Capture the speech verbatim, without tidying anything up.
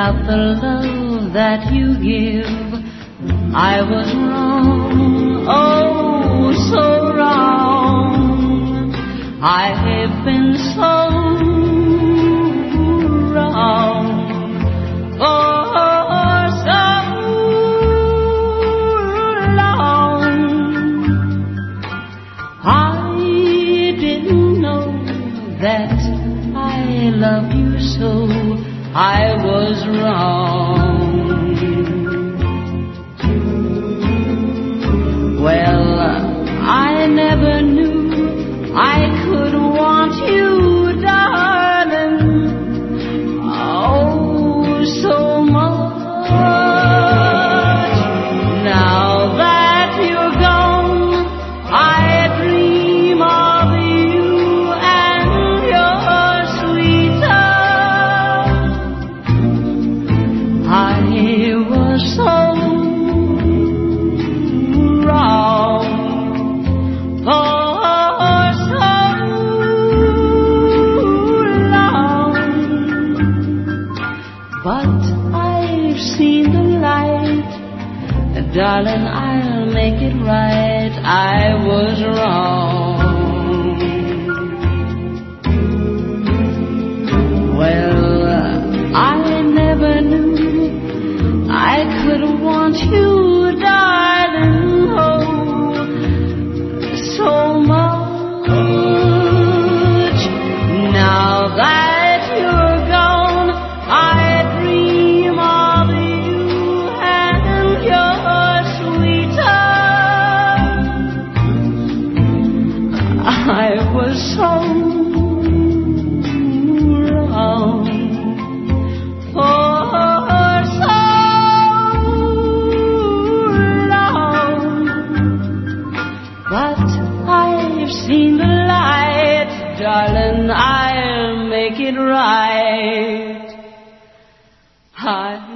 without the love that you give, I was wrong, oh, so wrong. I have been so wrong for so long. I didn't know that I love you so. I was wrong. Well, I never knew I could want you, darling, oh, so much. Now that you're gone, I dream of you and your sweet love. I was so wrong for so long, but I've seen the light, darling, I'll make it right. I was wrong. Well, I never knew I could want you, darling, oh, so much. Now that you're gone, I dream of you and your sweet love. I was so wrong for so long, but I've seen the light, darling, I'll make it right. I